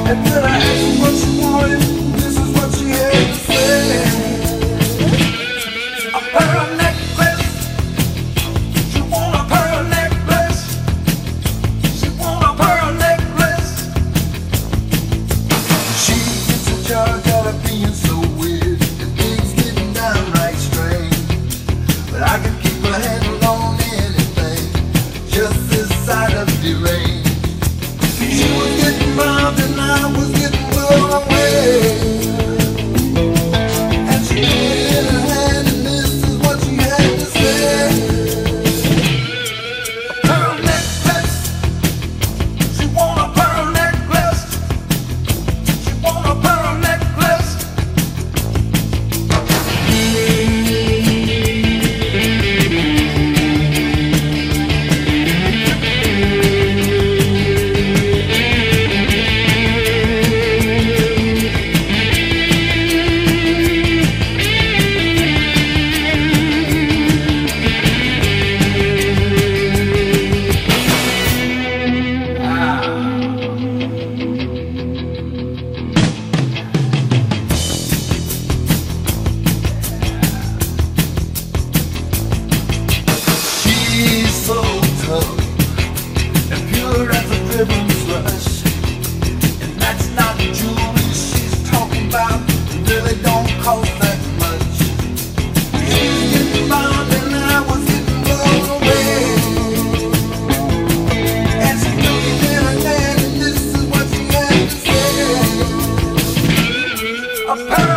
And when I asked her what she wanted, this is what she had to say. A pearl necklace. She want a pearl necklace. She want a pearl necklace. She gets a charge out of being so weird, and things getting downright strange. But I can keep a handle on anything, just this side of the range. She was getting round and I was getting blown away. And she put it in her hand and this is what she had to say. A pearl necklace. She want a pearl necklace. She want a pearl necklace. She's so tough and pure as a driven slush. And that's not the jewelry she's talking about. It really don't cost that much. She was getting bound and I was getting blown away. And she took it in her hand and this is what she had to say. A pearl